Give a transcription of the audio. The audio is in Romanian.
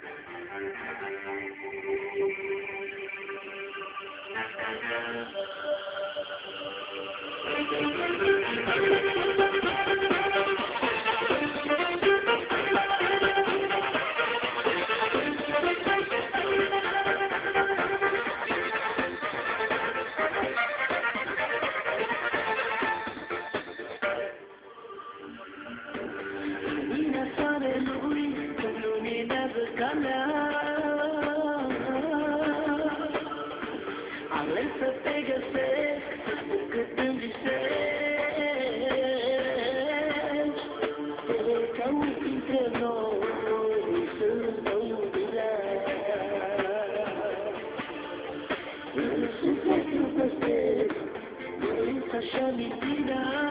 Além să te găsesc, cât îmi visești, te caut între noi, să-ți dau iubirea. În sufletul păstresc, dorința și amintirea.